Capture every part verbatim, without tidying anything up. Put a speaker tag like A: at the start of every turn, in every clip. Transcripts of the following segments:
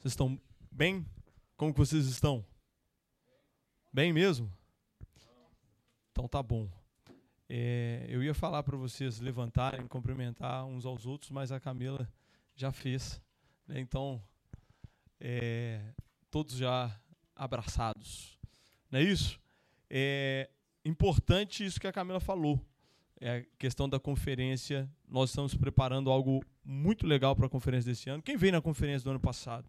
A: Vocês estão bem? Como que vocês estão? Bem mesmo? Então tá bom. É, eu ia falar para vocês levantarem, cumprimentar uns aos outros, mas a Camila já fez. Né? Então, é, todos já abraçados. Não é isso? É importante isso que a Camila falou. É a questão da conferência. Nós estamos preparando algo muito legal para a conferência desse ano. Quem veio na conferência do ano passado?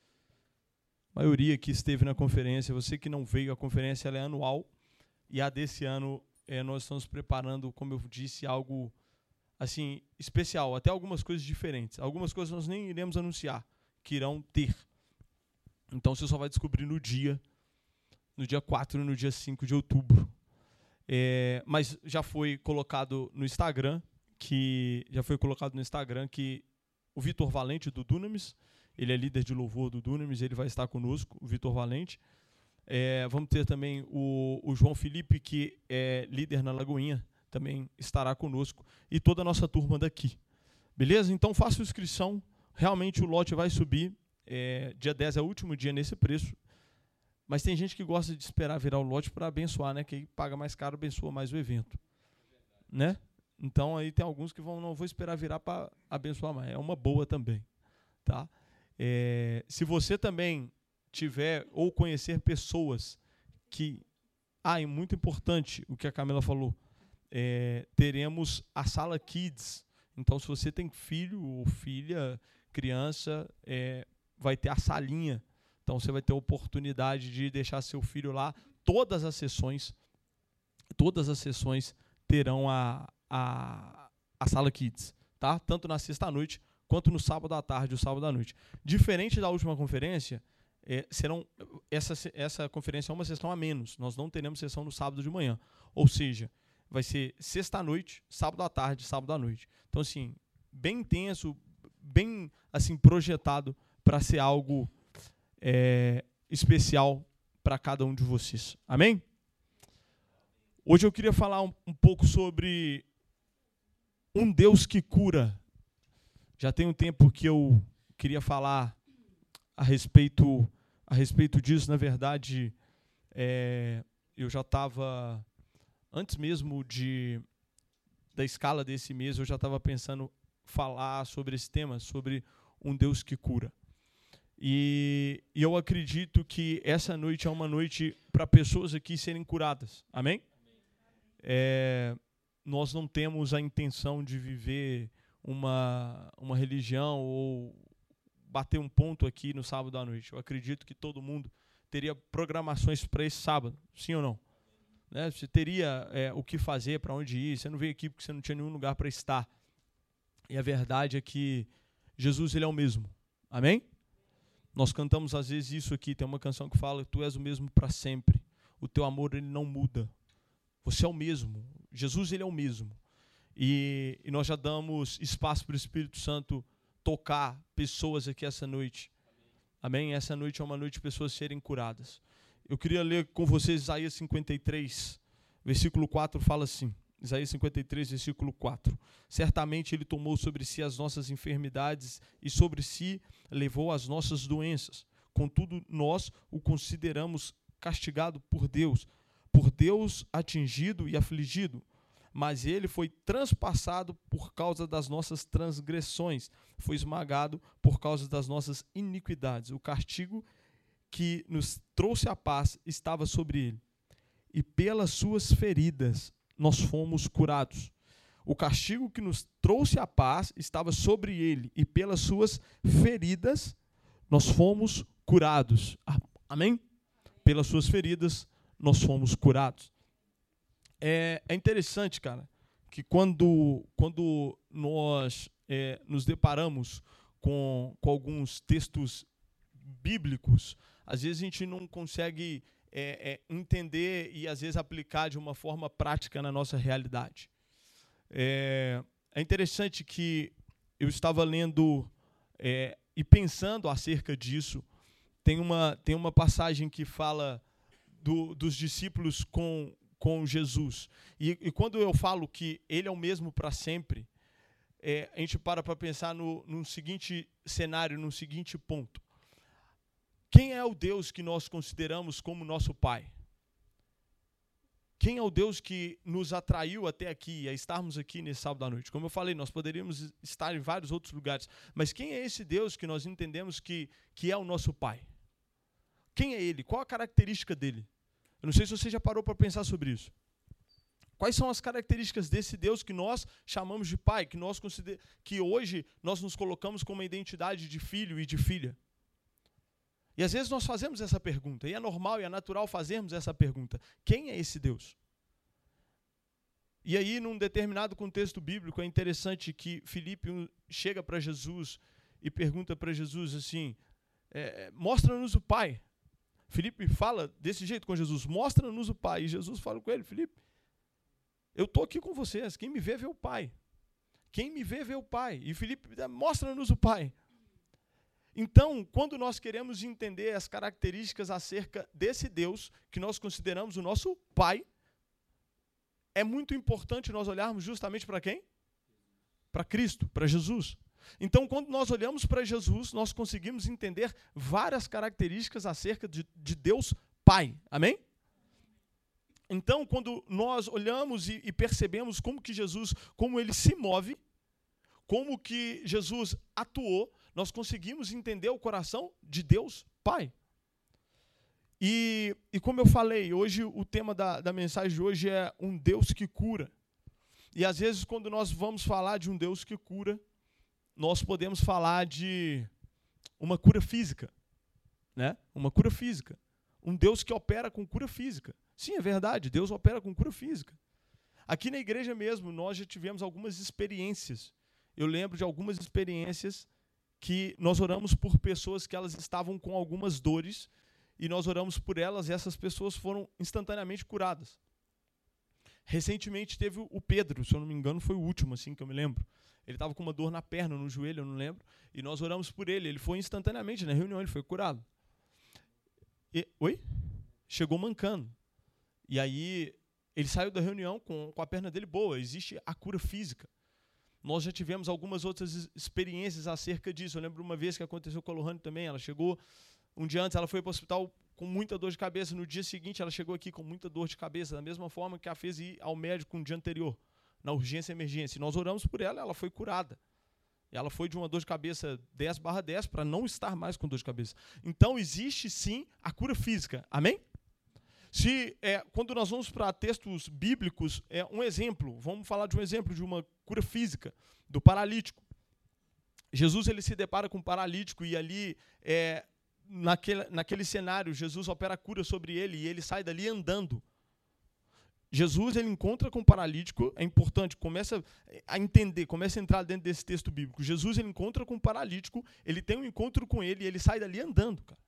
A: A maioria que esteve na conferência. Você que não veio, a conferência ela é anual. E a desse ano, é, nós estamos preparando, como eu disse, algo assim especial. Até algumas coisas diferentes. Algumas coisas nós nem iremos anunciar, que irão ter. Então, você só vai descobrir no dia, no dia quatro e no dia cinco de outubro. É, mas já foi colocado no Instagram, que já foi colocado no Instagram que o Vitor Valente do Dunamis, ele é líder de louvor do Dunamis, ele vai estar conosco, o Vitor Valente. É, vamos ter também o, o João Felipe, que é líder na Lagoinha, também estará conosco, e toda a nossa turma daqui. Beleza? Então faça inscrição, realmente o lote vai subir, é, dia dez é o último dia nesse preço, mas tem gente que gosta de esperar virar o lote para abençoar, né? Quem paga mais caro abençoa mais o evento. Né? Então aí tem alguns que vão, não vou esperar virar para abençoar mais. É uma boa também. Tá? É, se você também tiver ou conhecer pessoas que... Ah, é muito importante o que a Camila falou. É, teremos a sala Kids. Então, se você tem filho ou filha, criança, é, vai ter a salinha. Então, você vai ter a oportunidade de deixar seu filho lá. Todas as sessões, todas as sessões terão a, a, a sala Kids, tá? Tanto na sexta-noite, quanto no sábado à tarde e o sábado à noite. Diferente da última conferência, é, serão, essa, essa conferência é uma sessão a menos. Nós não teremos sessão no sábado de manhã. Ou seja, vai ser sexta-noite, sábado à tarde, sábado à noite. Então, assim, bem intenso, bem assim, projetado para ser algo... É, especial para cada um de vocês. Amém? Hoje eu queria falar um, um pouco sobre um Deus que cura. Já tem um tempo que eu queria falar a respeito, a respeito disso. Na verdade, é, eu já estava, antes mesmo de, da escala desse mês, eu já estava pensando falar sobre esse tema, sobre um Deus que cura. E, e eu acredito que essa noite é uma noite para pessoas aqui serem curadas. Amém? Amém. É, nós não temos a intenção de viver uma, uma religião ou bater um ponto aqui no sábado à noite. Eu acredito que todo mundo teria programações para esse sábado. Sim ou não? Né? Você teria é, o que fazer, para onde ir. Você não veio aqui porque você não tinha nenhum lugar para estar. E a verdade é que Jesus ele é o mesmo. Amém? Nós cantamos às vezes isso aqui, tem uma canção que fala: tu és o mesmo para sempre, o teu amor ele não muda, você é o mesmo, Jesus ele é o mesmo. E, e nós já damos espaço para o Espírito Santo tocar pessoas aqui essa noite. Amém? Essa noite é uma noite de pessoas serem curadas. Eu queria ler com vocês Isaías cinquenta e três, versículo quatro, fala assim, Isaías cinquenta e três, versículo quatro. Certamente ele tomou sobre si as nossas enfermidades e sobre si levou as nossas doenças. Contudo, nós o consideramos castigado por Deus, por Deus atingido e afligido. Mas ele foi transpassado por causa das nossas transgressões, foi esmagado por causa das nossas iniquidades. O castigo que nos trouxe a paz estava sobre ele, e pelas suas feridas nós fomos curados. O castigo que nos trouxe a paz estava sobre ele, e pelas suas feridas nós fomos curados. Amém? Pelas suas feridas nós fomos curados. É, é interessante, cara, que quando, quando nós é, nos deparamos com, com alguns textos bíblicos, às vezes a gente não consegue É, é, entender e, às vezes, aplicar de uma forma prática na nossa realidade. É, é interessante que eu estava lendo é, e pensando acerca disso. Tem uma, tem uma passagem que fala do, dos discípulos com, com Jesus. E, e quando eu falo que ele é o mesmo para sempre, é, a gente para para pensar no, no seguinte cenário, no seguinte ponto. Quem é o Deus que nós consideramos como nosso Pai? Quem é o Deus que nos atraiu até aqui, a estarmos aqui nesse sábado à noite? Como eu falei, nós poderíamos estar em vários outros lugares, mas quem é esse Deus que nós entendemos que, que é o nosso Pai? Quem é Ele? Qual a característica dele? Eu não sei se você já parou para pensar sobre isso. Quais são as características desse Deus que nós chamamos de Pai, que, nós consider... que hoje nós nos colocamos com uma identidade de filho e de filha? E às vezes nós fazemos essa pergunta, e é normal e é natural fazermos essa pergunta. Quem é esse Deus? E aí, num determinado contexto bíblico, é interessante que Filipe chega para Jesus e pergunta para Jesus assim, é, mostra-nos o Pai. Filipe fala desse jeito com Jesus, mostra-nos o Pai. E Jesus fala com ele, Filipe, eu estou aqui com vocês, quem me vê, vê o Pai. Quem me vê, vê o Pai. E Filipe, mostra-nos o Pai. Então, quando nós queremos entender as características acerca desse Deus, que nós consideramos o nosso Pai, é muito importante nós olharmos justamente para quem? Para Cristo, para Jesus. Então, quando nós olhamos para Jesus, nós conseguimos entender várias características acerca de, de Deus Pai. Amém? Então, quando nós olhamos e, e percebemos como que Jesus, como ele se move, como que Jesus atuou, nós conseguimos entender o coração de Deus Pai. E, e como eu falei, hoje o tema da, da mensagem de hoje é um Deus que cura. E às vezes quando nós vamos falar de um Deus que cura, nós podemos falar de uma cura física, né? Uma cura física. Um Deus que opera com cura física. Sim, é verdade, Deus opera com cura física. Aqui na igreja mesmo, nós já tivemos algumas experiências. Eu lembro de algumas experiências que nós oramos por pessoas que elas estavam com algumas dores, e nós oramos por elas e essas pessoas foram instantaneamente curadas. Recentemente teve o Pedro, se eu não me engano, foi o último, assim, que eu me lembro. Ele estava com uma dor na perna, no joelho, eu não lembro, e nós oramos por ele. Ele foi instantaneamente na reunião, ele foi curado. E, oi? Chegou mancando. E aí, ele saiu da reunião com, com a perna dele boa. Existe a cura física. Nós já tivemos algumas outras experiências acerca disso. Eu lembro uma vez que aconteceu com a Lohane também. Ela chegou, um dia antes, ela foi para o hospital com muita dor de cabeça. No dia seguinte, ela chegou aqui com muita dor de cabeça, da mesma forma que a fez ir ao médico no dia anterior, na urgência e emergência. E nós oramos por ela, ela foi curada. Ela foi de uma dor de cabeça dez barra dez para não estar mais com dor de cabeça. Então, existe sim a cura física. Amém? Se, é, quando nós vamos para textos bíblicos, é um exemplo, vamos falar de um exemplo de uma cura física, do paralítico. Jesus ele se depara com um paralítico e ali, é, naquele, naquele cenário, Jesus opera a cura sobre ele e ele sai dali andando. Jesus ele encontra com o paralítico, é importante, começa a entender, começa a entrar dentro desse texto bíblico. Jesus ele encontra com o paralítico, ele tem um encontro com ele e ele sai dali andando, cara.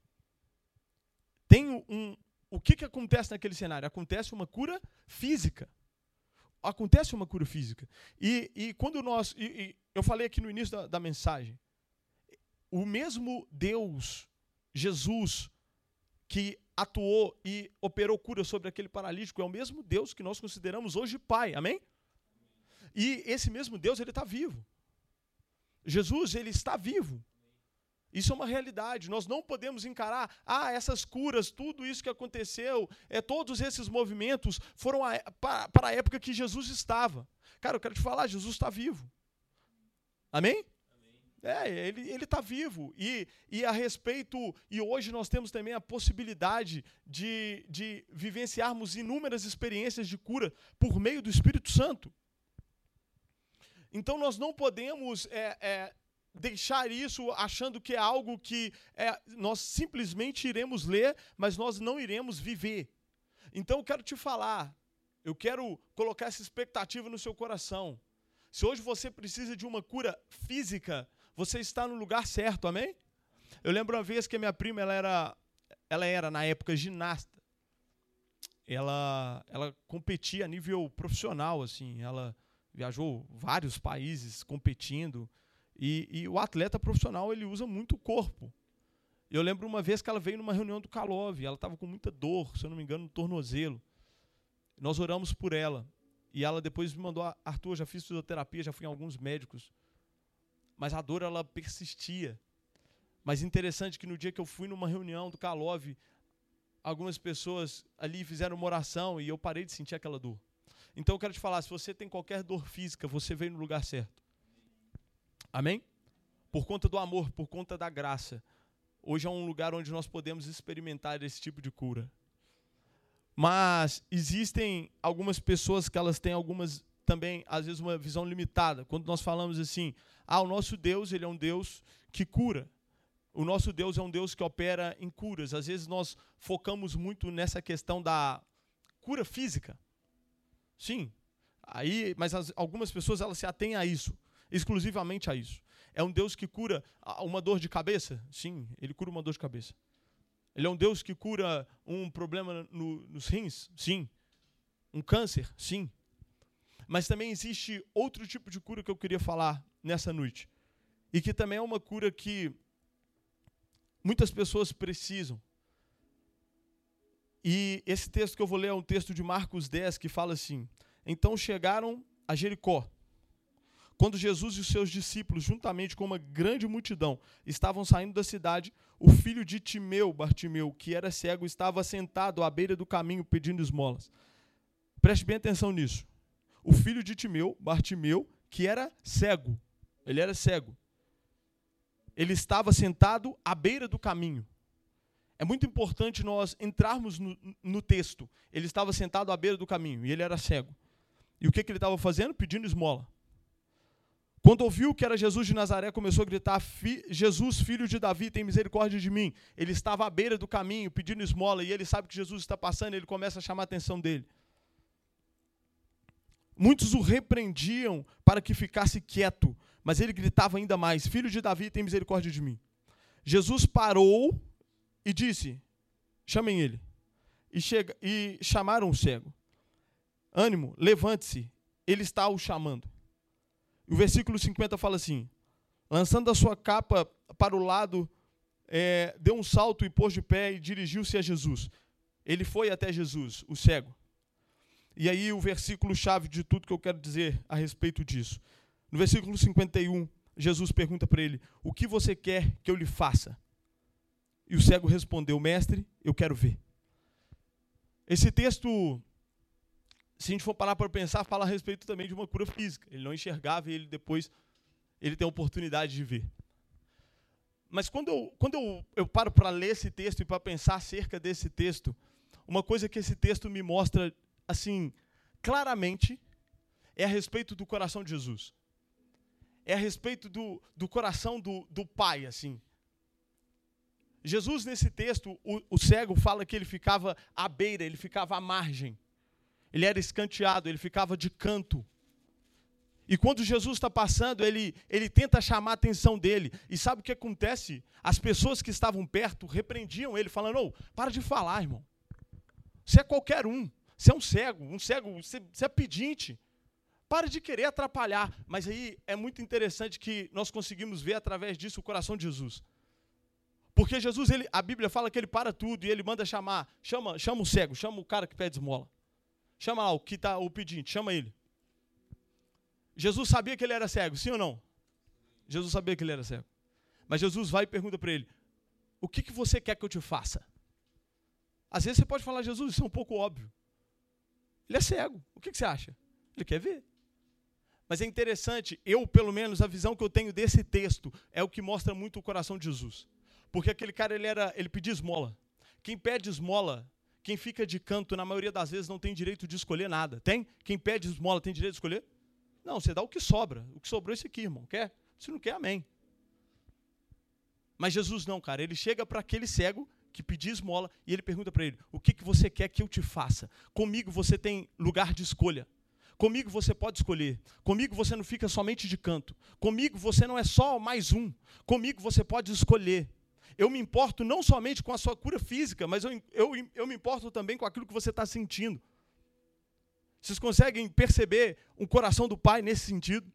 A: Tem um... O que, que acontece naquele cenário? Acontece uma cura física. Acontece uma cura física. E, e quando nós... E, e eu falei aqui no início da, da mensagem, o mesmo Deus, Jesus, que atuou e operou cura sobre aquele paralítico, é o mesmo Deus que nós consideramos hoje Pai. Amém? E esse mesmo Deus, ele está vivo. Jesus, ele está vivo. Isso é uma realidade. Nós não podemos encarar, ah, essas curas, tudo isso que aconteceu, é, todos esses movimentos foram a, para, para a época que Jesus estava. Cara, eu quero te falar, Jesus está vivo. Amém? Amém. É, ele ele está vivo. E, e a respeito, e hoje nós temos também a possibilidade de, de vivenciarmos inúmeras experiências de cura por meio do Espírito Santo. Então nós não podemos... É, é, deixar isso achando que é algo que é, nós simplesmente iremos ler, mas nós não iremos viver. Então eu quero te falar, eu quero colocar essa expectativa no seu coração. Se hoje você precisa de uma cura física, você está no lugar certo, amém? Eu lembro uma vez que a minha prima, ela era, ela era na época ginasta. Ela, ela competia a nível profissional, assim, ela viajou vários países competindo. E, e o atleta profissional, ele usa muito o corpo. Eu lembro uma vez que ela veio numa reunião do Calov, ela estava com muita dor, se eu não me engano, no tornozelo. Nós oramos por ela. E ela depois me mandou, Arthur, já fiz fisioterapia, já fui em alguns médicos. Mas a dor, ela persistia. Mas interessante que no dia que eu fui numa reunião do Calove, algumas pessoas ali fizeram uma oração e eu parei de sentir aquela dor. Então eu quero te falar, se você tem qualquer dor física, você veio no lugar certo. Amém? Por conta do amor, por conta da graça. Hoje é um lugar onde nós podemos experimentar esse tipo de cura. Mas existem algumas pessoas que elas têm algumas, também, às vezes, uma visão limitada. Quando nós falamos assim, ah, o nosso Deus, ele é um Deus que cura. O nosso Deus é um Deus que opera em curas. Às vezes nós focamos muito nessa questão da cura física. Sim, aí, mas as, algumas pessoas elas se atêm a isso, exclusivamente a isso. É um Deus que cura uma dor de cabeça? Sim, ele cura uma dor de cabeça. Ele é um Deus que cura um problema no, nos rins? Sim. Um câncer? Sim. Mas também existe outro tipo de cura que eu queria falar nessa noite. E que também é uma cura que muitas pessoas precisam. E esse texto que eu vou ler é um texto de Marcos dez, que fala assim: então chegaram a Jericó. Quando Jesus e os seus discípulos, juntamente com uma grande multidão, estavam saindo da cidade, o filho de Timeu, Bartimeu, que era cego, estava sentado à beira do caminho pedindo esmolas. Preste bem atenção nisso. O filho de Timeu, Bartimeu, que era cego, ele era cego. Ele estava sentado à beira do caminho. É muito importante nós entrarmos no, no texto. Ele estava sentado à beira do caminho e ele era cego. E o que, que ele estava fazendo? Pedindo esmola. Quando ouviu que era Jesus de Nazaré, começou a gritar: Fi, Jesus, filho de Davi, tem misericórdia de mim. Ele estava à beira do caminho pedindo esmola e ele sabe que Jesus está passando e ele começa a chamar a atenção dele. Muitos o repreendiam para que ficasse quieto, mas ele gritava ainda mais: filho de Davi, tem misericórdia de mim. Jesus parou e disse: chamem ele. E, chega, e chamaram o cego. Ânimo, levante-se, ele está o chamando. O versículo cinquenta fala assim: lançando a sua capa para o lado, é, deu um salto e pôs de pé e dirigiu-se a Jesus. Ele foi até Jesus, o cego. E aí o versículo-chave de tudo que eu quero dizer a respeito disso. No versículo cinquenta e um, Jesus pergunta para ele: o que você quer que eu lhe faça? E o cego respondeu: mestre, eu quero ver. Esse texto, se a gente for parar para pensar, fala a respeito também de uma cura física. Ele não enxergava e ele depois ele tem a oportunidade de ver. Mas quando eu, quando eu, eu paro para ler esse texto e para pensar acerca desse texto, uma coisa que esse texto me mostra, assim, claramente, é a respeito do coração de Jesus. É a respeito do, do coração do, do Pai, assim. Jesus, nesse texto, o, o cego fala que ele ficava à beira, ele ficava à margem. Ele era escanteado, ele ficava de canto. E quando Jesus está passando, ele, ele tenta chamar a atenção dele. E sabe o que acontece? As pessoas que estavam perto repreendiam ele, falando: ô, para de falar, irmão. Você é qualquer um. Você é um cego, um cego, você, você é pedinte. Para de querer atrapalhar. Mas aí é muito interessante que nós conseguimos ver através disso o coração de Jesus. Porque Jesus, ele, a Bíblia fala que ele para tudo e ele manda chamar, chama, chama o cego, chama o cara que pede esmola. Chama lá o que está o pedinte, chama ele. Jesus sabia que ele era cego, sim ou não? Jesus sabia que ele era cego. Mas Jesus vai e pergunta para ele: o que, que você quer que eu te faça? Às vezes você pode falar: Jesus, isso é um pouco óbvio. Ele é cego, o que, que você acha? Ele quer ver. Mas é interessante, eu pelo menos, a visão que eu tenho desse texto é o que mostra muito o coração de Jesus. Porque aquele cara, ele, era, ele pedia esmola. Quem pede esmola, quem fica de canto, na maioria das vezes não tem direito de escolher nada. Tem? Quem pede esmola tem direito de escolher? Não, você dá o que sobra. O que sobrou é esse aqui, irmão. Quer? Se não quer, amém. Mas Jesus não, cara. Ele chega para aquele cego que pedia esmola e ele pergunta para ele: o que, que você quer que eu te faça? Comigo você tem lugar de escolha. Comigo você pode escolher. Comigo você não fica somente de canto. Comigo você não é só mais um. Comigo você pode escolher. Eu me importo não somente com a sua cura física, mas eu, eu, eu me importo também com aquilo que você está sentindo. Vocês conseguem perceber o coração do Pai nesse sentido?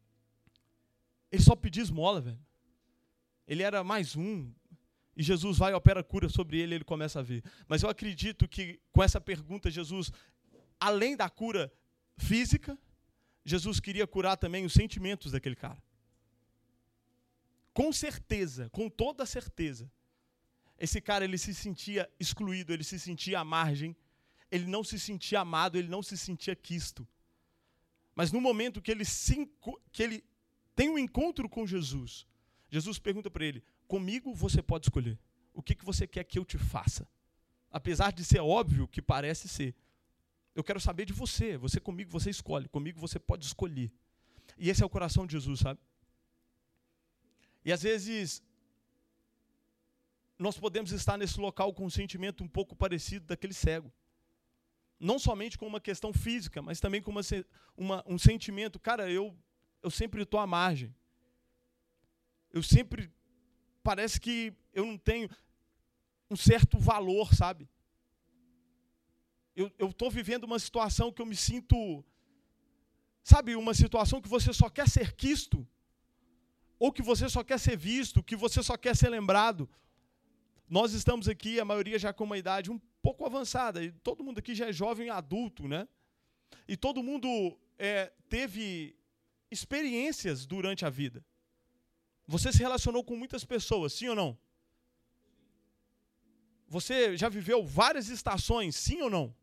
A: Ele só pedia esmola, velho. Ele era mais um. E Jesus vai e opera cura sobre ele e ele começa a ver. Mas eu acredito que com essa pergunta, Jesus, além da cura física, Jesus queria curar também os sentimentos daquele cara. com certeza, com toda certeza, esse cara ele se sentia excluído, ele se sentia à margem, ele não se sentia amado, ele não se sentia quisto. Mas no momento que ele, se, que ele tem um encontro com Jesus, Jesus pergunta para ele, comigo você pode escolher. O que, que você quer que eu te faça? Apesar de ser óbvio que parece ser. Eu quero saber de você. Você comigo, você escolhe. Comigo você pode escolher. E esse é o coração de Jesus, sabe? E às vezes, nós podemos estar nesse local com um sentimento um pouco parecido daquele cego. Não somente com uma questão física, mas também com uma, uma, um sentimento, cara, eu, eu sempre estou à margem. Eu sempre, parece que eu não tenho um certo valor, sabe? Eu estou vivendo uma situação que eu me sinto, sabe, uma situação que você só quer ser quisto, ou que você só quer ser visto, que você só quer ser lembrado. Nós estamos aqui, a maioria já com uma idade um pouco avançada, e todo mundo aqui já é jovem adulto, né? E todo mundo é, teve experiências durante a vida. Você se relacionou com muitas pessoas, sim ou não? Você já viveu várias estações, sim ou não?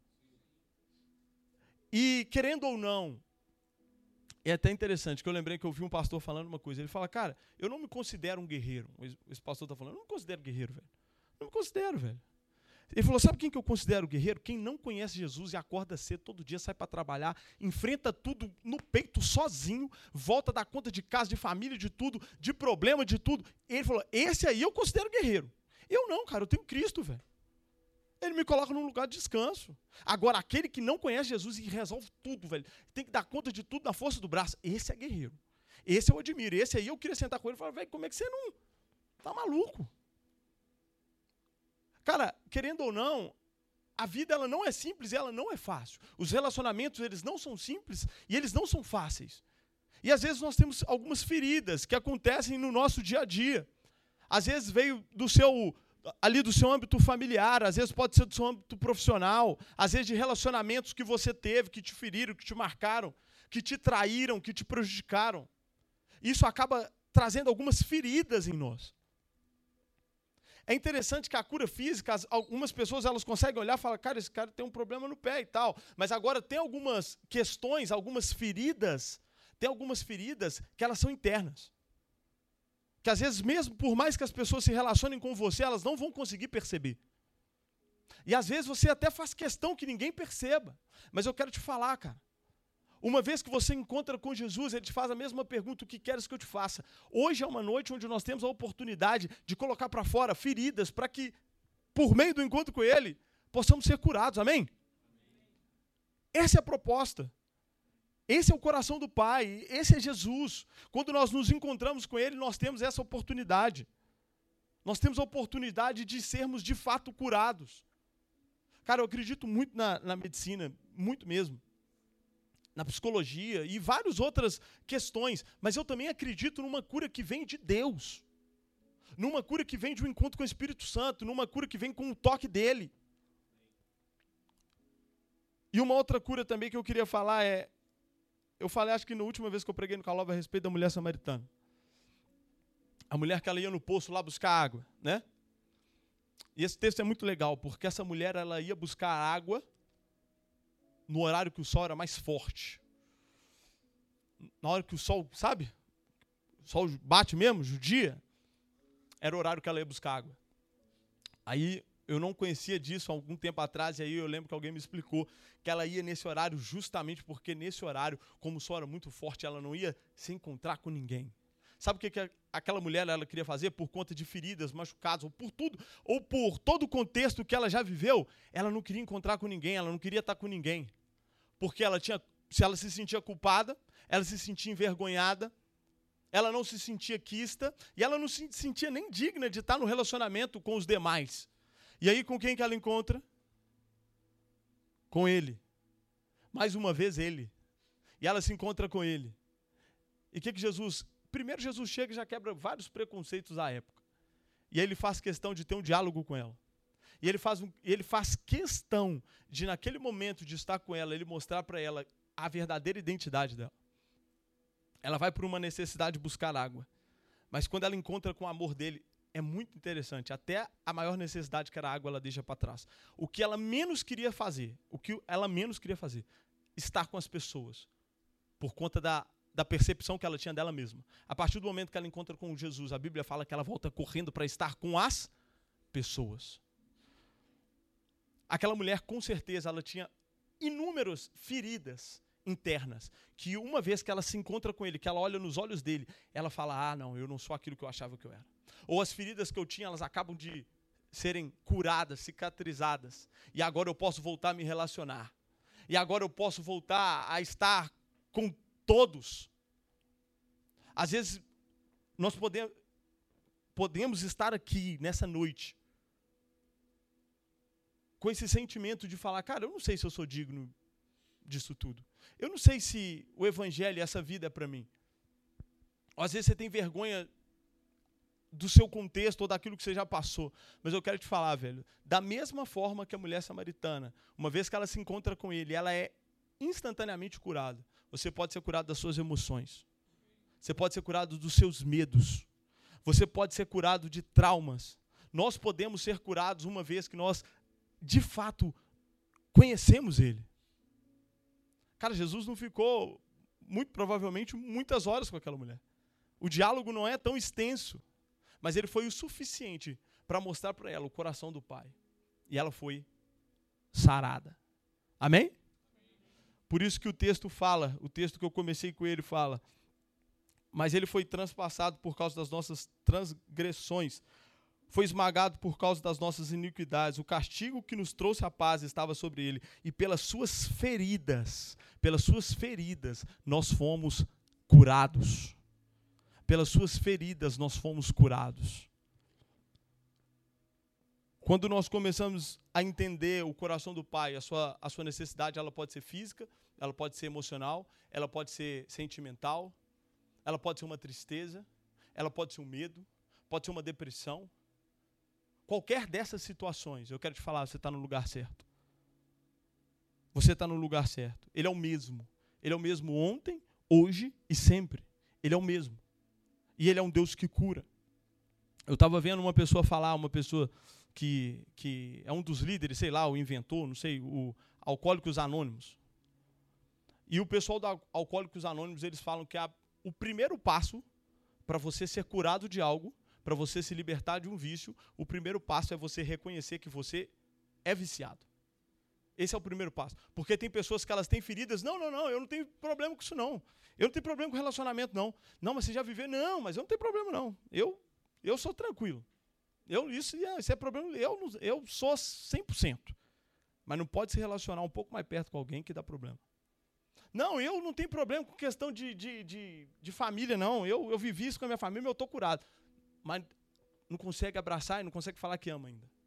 A: E, querendo ou não, é até interessante, que eu lembrei que eu vi um pastor falando uma coisa. Ele fala, cara, eu não me considero um guerreiro. Esse pastor está falando, eu não me considero guerreiro, velho. Eu não me considero, velho. Ele falou, sabe quem que eu considero guerreiro? Quem não conhece Jesus e acorda cedo, todo dia sai para trabalhar, enfrenta tudo no peito, sozinho, volta da conta de casa, de família, de tudo, de problema, de tudo. Ele falou, esse aí eu considero guerreiro. Eu não, cara, eu tenho Cristo, velho. Ele me coloca num lugar de descanso. Agora, aquele que não conhece Jesus e resolve tudo, velho, tem que dar conta de tudo na força do braço, esse é guerreiro. Esse eu admiro. Esse aí eu queria sentar com ele e falar, velho, como é que você não... Tá maluco? Cara, querendo ou não, a vida ela não é simples e ela não é fácil. Os relacionamentos, eles não são simples e eles não são fáceis. E às vezes nós temos algumas feridas que acontecem no nosso dia a dia. Às vezes veio do seu, ali do seu âmbito familiar, às vezes pode ser do seu âmbito profissional, às vezes de relacionamentos que você teve, que te feriram, que te marcaram, que te traíram, que te prejudicaram. Isso acaba trazendo algumas feridas em nós. É interessante que a cura física, algumas pessoas elas conseguem olhar e falar, cara, esse cara tem um problema no pé e tal. Mas agora tem algumas questões, algumas feridas, tem algumas feridas que elas são internas. Que às vezes, mesmo por mais que as pessoas se relacionem com você, elas não vão conseguir perceber. E às vezes você até faz questão que ninguém perceba. Mas eu quero te falar, cara. Uma vez que você encontra com Jesus, ele te faz a mesma pergunta, o que queres que eu te faça? Hoje é uma noite onde nós temos a oportunidade de colocar para fora feridas para que, por meio do encontro com ele, possamos ser curados, amém? Essa é a proposta. Esse é o coração do Pai, esse é Jesus. Quando nós nos encontramos com ele, nós temos essa oportunidade. Nós temos a oportunidade de sermos de fato curados. Cara, eu acredito muito na, na medicina, muito mesmo. Na psicologia e várias outras questões, mas eu também acredito numa cura que vem de Deus, numa cura que vem de um encontro com o Espírito Santo, numa cura que vem com o toque dele. E uma outra cura também que eu queria falar é, eu falei, acho que na última vez que eu preguei no Calova a respeito da mulher samaritana, a mulher que ela ia no poço lá buscar água, né? E esse texto é muito legal, porque essa mulher ela ia buscar água no horário que o sol era mais forte. Na hora que o sol, sabe? O sol bate mesmo, o dia. Era o horário que ela ia buscar água. Aí, eu não conhecia disso há algum tempo atrás, e aí eu lembro que alguém me explicou que ela ia nesse horário justamente porque nesse horário, como o sol era muito forte, ela não ia se encontrar com ninguém. Sabe o que, que aquela mulher ela queria fazer? Por conta de feridas, machucados, ou por tudo, ou por todo o contexto que ela já viveu, ela não queria encontrar com ninguém, ela não queria estar com ninguém. Porque ela tinha, se ela se sentia culpada, ela se sentia envergonhada, ela não se sentia quista, e ela não se sentia nem digna de estar no relacionamento com os demais. E aí com quem que ela encontra? Com ele. Mais uma vez ele. E ela se encontra com ele. E o que que Jesus... Primeiro Jesus chega e já quebra vários preconceitos da época. E aí ele faz questão de ter um diálogo com ela. E ele faz, um, ele faz questão de, naquele momento de estar com ela, ele mostrar para ela a verdadeira identidade dela. Ela vai por uma necessidade de buscar água. Mas quando ela encontra com o amor dele, é muito interessante. Até a maior necessidade, que era a água, ela deixa para trás. O que ela menos queria fazer, o que ela menos queria fazer, estar com as pessoas, por conta da, da percepção que ela tinha dela mesma. A partir do momento que ela encontra com Jesus, a Bíblia fala que ela volta correndo para estar com as pessoas. Aquela mulher, com certeza, ela tinha inúmeras feridas internas, que uma vez que ela se encontra com ele, que ela olha nos olhos dele, ela fala, ah, não, eu não sou aquilo que eu achava que eu era. Ou as feridas que eu tinha, elas acabam de serem curadas, cicatrizadas, e agora eu posso voltar a me relacionar. E agora eu posso voltar a estar com todos. Às vezes, nós podemos, podemos estar aqui nessa noite com esse sentimento de falar, cara, eu não sei se eu sou digno disso tudo. Eu não sei se o evangelho e essa vida é para mim. Ou às vezes você tem vergonha do seu contexto ou daquilo que você já passou. Mas eu quero te falar, velho, da mesma forma que a mulher samaritana, uma vez que ela se encontra com ele, ela é instantaneamente curada. Você pode ser curado das suas emoções. Você pode ser curado dos seus medos. Você pode ser curado de traumas. Nós podemos ser curados uma vez que nós, de fato, conhecemos ele. Cara, Jesus não ficou, muito provavelmente, muitas horas com aquela mulher. O diálogo não é tão extenso, mas ele foi o suficiente para mostrar para ela o coração do Pai. E ela foi sarada. Amém? Por isso que o texto fala, o texto que eu comecei com ele fala, mas ele foi transpassado por causa das nossas transgressões, foi esmagado por causa das nossas iniquidades. O castigo que nos trouxe a paz estava sobre ele. E pelas suas feridas, pelas suas feridas, nós fomos curados. Pelas suas feridas, nós fomos curados. Quando nós começamos a entender o coração do Pai, a sua, a sua necessidade, ela pode ser física, ela pode ser emocional, ela pode ser sentimental, ela pode ser uma tristeza, ela pode ser um medo, pode ser uma depressão. Qualquer dessas situações, eu quero te falar, você está no lugar certo. Você está no lugar certo. Ele é o mesmo. Ele é o mesmo ontem, hoje e sempre. Ele é o mesmo. E ele é um Deus que cura. Eu estava vendo uma pessoa falar, uma pessoa que, que é um dos líderes, sei lá, o inventor, não sei, o Alcoólicos Anônimos. E o pessoal da Alcoólicos Anônimos, eles falam que a, o primeiro passo para você ser curado de algo, para você se libertar de um vício, o primeiro passo é você reconhecer que você é viciado. Esse é o primeiro passo. Porque tem pessoas que elas têm feridas. Não, não, não, eu não tenho problema com isso, não. Eu não tenho problema com relacionamento, não. Não, mas você já viveu? Não, mas eu não tenho problema, não. Eu, eu sou tranquilo. Eu, isso, isso é problema. Eu, eu sou cem por cento. Mas não pode se relacionar um pouco mais perto com alguém que dá problema. Não, eu não tenho problema com questão de, de, de, de família, não. Eu, eu vivi isso com a minha família, mas eu estou curado. Mas não consegue abraçar e não consegue falar que ama ainda.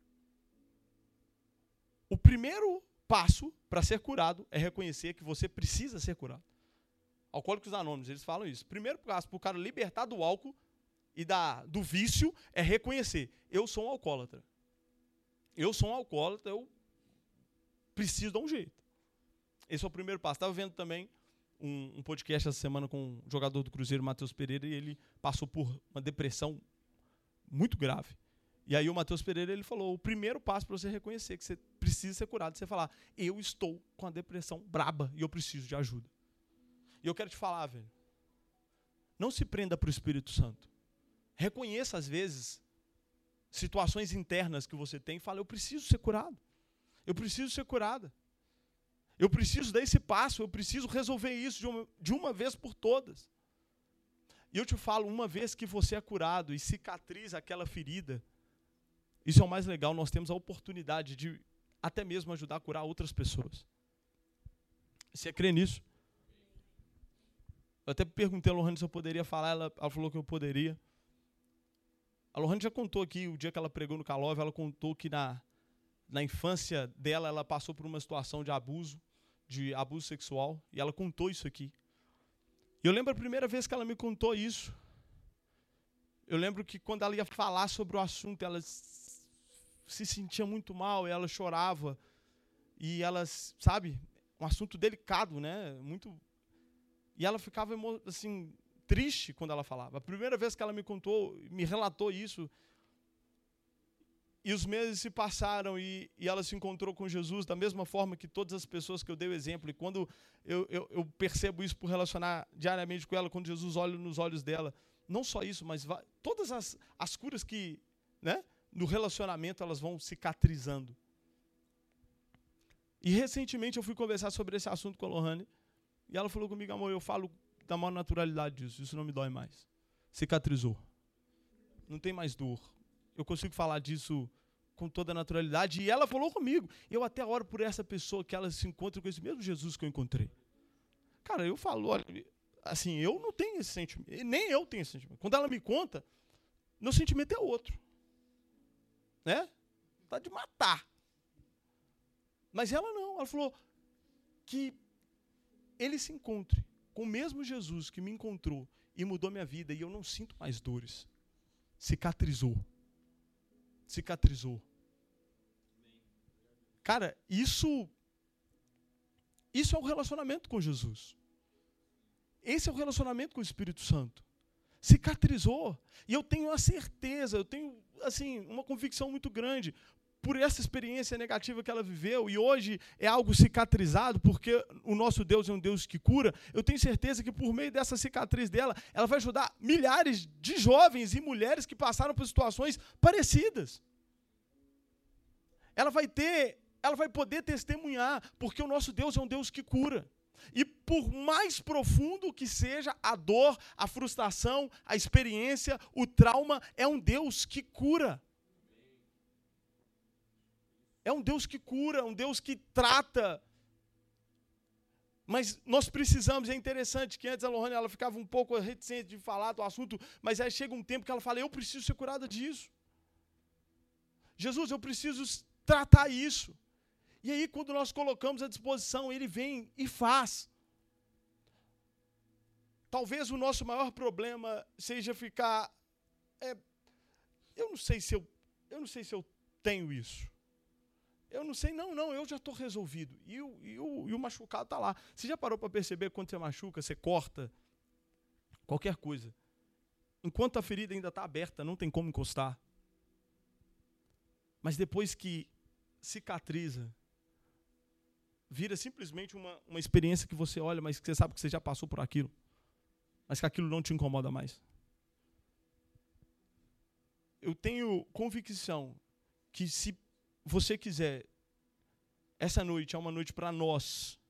A: O primeiro passo para ser curado é reconhecer que você precisa ser curado. Alcoólicos Anônimos, eles falam isso. Primeiro passo para o cara libertar do álcool e da, do vício é reconhecer. Eu sou um alcoólatra. Eu sou um alcoólatra, eu preciso dar um jeito. Esse é o primeiro passo. Estava vendo também um, um podcast essa semana com um jogador do Cruzeiro, Matheus Pereira, e ele passou por uma depressão muito grave. E aí o Matheus Pereira, ele falou, o primeiro passo para você reconhecer que você precisa ser curado, é você falar, eu estou com a depressão braba e eu preciso de ajuda. E eu quero te falar, velho, não se prenda para o Espírito Santo. Reconheça, às vezes, situações internas que você tem e fala, eu preciso ser curado. Eu preciso ser curada. Eu preciso dar esse passo, eu preciso resolver isso de uma, de uma vez por todas. E eu te falo, uma vez que você é curado e cicatriza aquela ferida, isso é o mais legal, nós temos a oportunidade de até mesmo ajudar a curar outras pessoas. Você crê nisso? Eu até perguntei a Lohane se eu poderia falar, ela, ela falou que eu poderia. A Lohane já contou aqui, o dia que ela pregou no Calove, ela contou que na, na infância dela, ela passou por uma situação de abuso, de abuso sexual, e ela contou isso aqui. E eu lembro a primeira vez que ela me contou isso. Eu lembro que quando ela ia falar sobre o assunto, ela se sentia muito mal, ela chorava. E ela, sabe, um assunto delicado, né? Muito. E ela ficava assim, triste quando ela falava. A primeira vez que ela me contou, me relatou isso, e os meses se passaram e, e ela se encontrou com Jesus da mesma forma que todas as pessoas que eu dei o exemplo. E quando eu, eu, eu percebo isso por relacionar diariamente com ela, quando Jesus olha nos olhos dela, não só isso, mas vai, todas as, as curas que, né, no relacionamento elas vão cicatrizando. E recentemente eu fui conversar sobre esse assunto com a Lohane, e ela falou comigo, amor, eu falo da maior naturalidade disso, isso não me dói mais. Cicatrizou. Não tem mais dor. Eu consigo falar disso com toda a naturalidade. E ela falou comigo. Eu até oro por essa pessoa que ela se encontra com esse mesmo Jesus que eu encontrei. Cara, eu falo, olha, assim, eu não tenho esse sentimento. Nem eu tenho esse sentimento. Quando ela me conta, meu sentimento é outro. Né? Tá de matar. Mas ela não. Ela falou que ele se encontre com o mesmo Jesus que me encontrou e mudou minha vida. E eu não sinto mais dores. Cicatrizou. Cicatrizou. Cara, isso, isso é um relacionamento com Jesus. Esse é o relacionamento com o Espírito Santo. Cicatrizou. E eu tenho a certeza, eu tenho assim, uma convicção muito grande por essa experiência negativa que ela viveu, e hoje é algo cicatrizado, porque o nosso Deus é um Deus que cura. Eu tenho certeza que por meio dessa cicatriz dela, ela vai ajudar milhares de jovens e mulheres que passaram por situações parecidas. Ela vai ter, ela vai poder testemunhar, porque o nosso Deus é um Deus que cura. E por mais profundo que seja a dor, a frustração, a experiência, o trauma, é um Deus que cura. É um Deus que cura, um Deus que trata. Mas nós precisamos, é interessante que antes a Lohane ela ficava um pouco reticente de falar do assunto, mas aí chega um tempo que ela fala, eu preciso ser curada disso. Jesus, eu preciso tratar isso. E aí quando nós colocamos à disposição, ele vem e faz. Talvez o nosso maior problema seja ficar, é, eu não sei se eu, eu não sei se eu tenho isso. Eu não sei, não, não, eu já estou resolvido. E o, e, o, e o machucado está lá. Você já parou para perceber quando você machuca, você corta, qualquer coisa. Enquanto a ferida ainda está aberta, não tem como encostar. Mas depois que cicatriza, vira simplesmente uma, uma experiência que você olha, mas que você sabe que você já passou por aquilo. Mas que aquilo não te incomoda mais. Eu tenho convicção que se você quiser, essa noite é uma noite para nós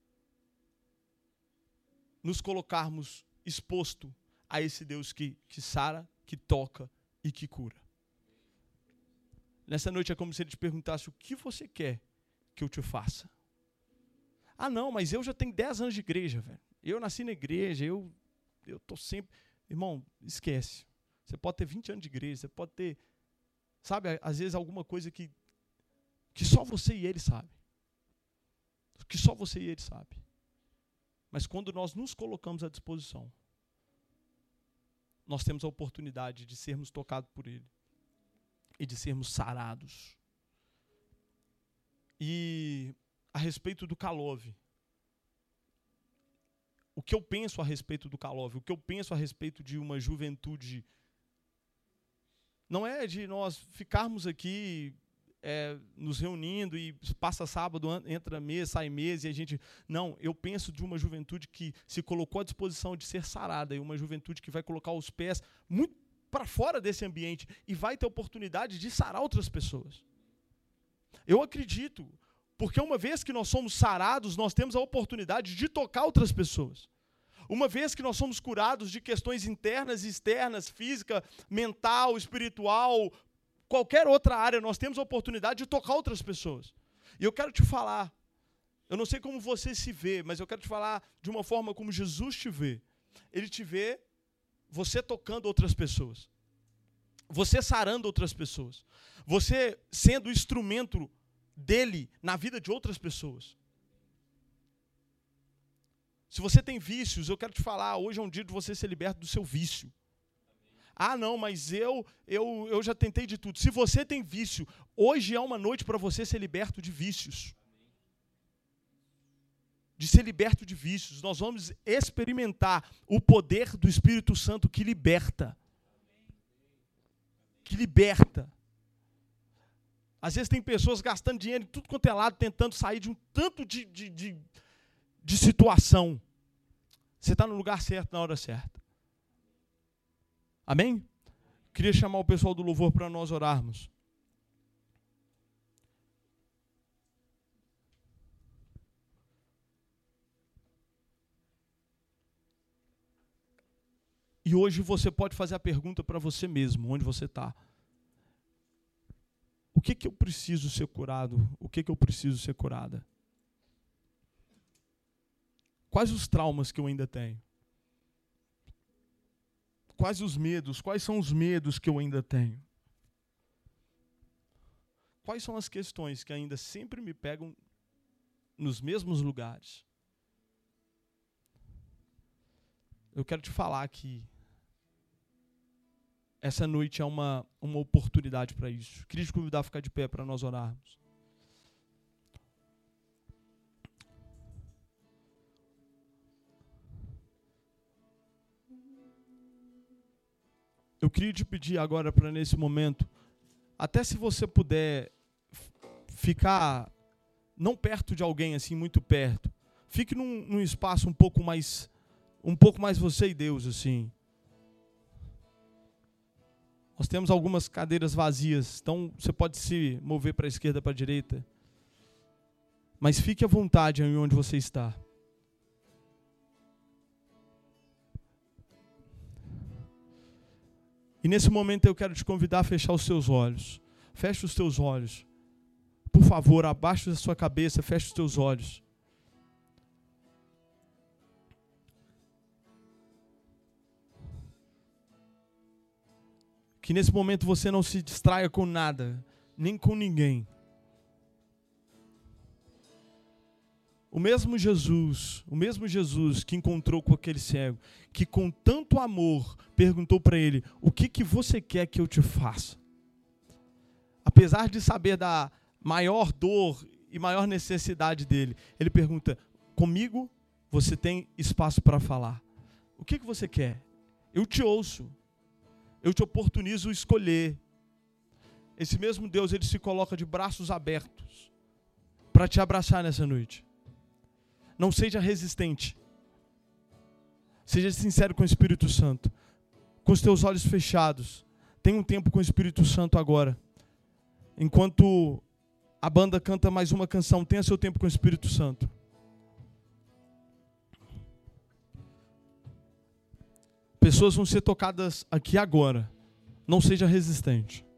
A: nos colocarmos exposto a esse Deus que, que sara, que toca e que cura. Nessa noite é como se ele te perguntasse, o que você quer que eu te faça? Ah, não, mas eu já tenho dez anos de igreja, velho. Eu nasci na igreja, eu eu tô sempre... Irmão, esquece. Você pode ter vinte anos de igreja, você pode ter, sabe, às vezes alguma coisa que que só você e ele sabe. Que só você e ele sabe. Mas quando nós nos colocamos à disposição, nós temos a oportunidade de sermos tocados por ele e de sermos sarados. E a respeito do Calove, o que eu penso a respeito do Calove, o que eu penso a respeito de uma juventude, não é de nós ficarmos aqui É, nos reunindo e passa sábado, entra mês, sai mês, e a gente... Não, eu penso de uma juventude que se colocou à disposição de ser sarada, e uma juventude que vai colocar os pés muito para fora desse ambiente e vai ter oportunidade de sarar outras pessoas. Eu acredito, porque uma vez que nós somos sarados, nós temos a oportunidade de tocar outras pessoas. Uma vez que nós somos curados de questões internas e externas, física, mental, espiritual, qualquer outra área, nós temos a oportunidade de tocar outras pessoas. E eu quero te falar, eu não sei como você se vê, mas eu quero te falar de uma forma como Jesus te vê. Ele te vê você tocando outras pessoas. Você sarando outras pessoas. Você sendo instrumento dele na vida de outras pessoas. Se você tem vícios, eu quero te falar, hoje é um dia de você ser liberto do seu vício. Ah, não, mas eu, eu, eu já tentei de tudo. Se você tem vício, hoje é uma noite para você ser liberto de vícios. de ser liberto de vícios. Nós vamos experimentar o poder do Espírito Santo que liberta. Que liberta. Às vezes tem pessoas gastando dinheiro em tudo quanto é lado, tentando sair de um tanto de, de, de, de situação. Você está no lugar certo, na hora certa. Amém? Queria chamar o pessoal do louvor para nós orarmos. E hoje você pode fazer a pergunta para você mesmo, onde você está. O que que eu preciso ser curado? O que que eu preciso ser curada? Quais os traumas que eu ainda tenho? Quais os medos? Quais são os medos que eu ainda tenho? Quais são as questões que ainda sempre me pegam nos mesmos lugares? Eu quero te falar que essa noite é uma, uma oportunidade para isso. Queria te convidar a ficar de pé para nós orarmos. Eu queria te pedir agora para nesse momento, até se você puder ficar não perto de alguém assim, muito perto, fique num, num espaço um pouco mais, um pouco mais você e Deus assim. Nós temos algumas cadeiras vazias, então você pode se mover para a esquerda, para a direita. Mas fique à vontade aí onde você está. E nesse momento eu quero te convidar a fechar os seus olhos. Feche os teus olhos. Por favor, abaixo da sua cabeça, feche os teus olhos. Que nesse momento você não se distraia com nada, nem com ninguém. O mesmo Jesus, o mesmo Jesus que encontrou com aquele cego, que com tanto amor perguntou para ele, o que que você quer que eu te faça? Apesar de saber da maior dor e maior necessidade dele, ele pergunta, comigo você tem espaço para falar. O que que você quer? Eu te ouço. Eu te oportunizo escolher. Esse mesmo Deus, ele se coloca de braços abertos para te abraçar nessa noite. Não seja resistente. Seja sincero com o Espírito Santo. Com os teus olhos fechados. Tenha um tempo com o Espírito Santo agora. Enquanto a banda canta mais uma canção, tenha seu tempo com o Espírito Santo. Pessoas vão ser tocadas aqui agora. Não seja resistente.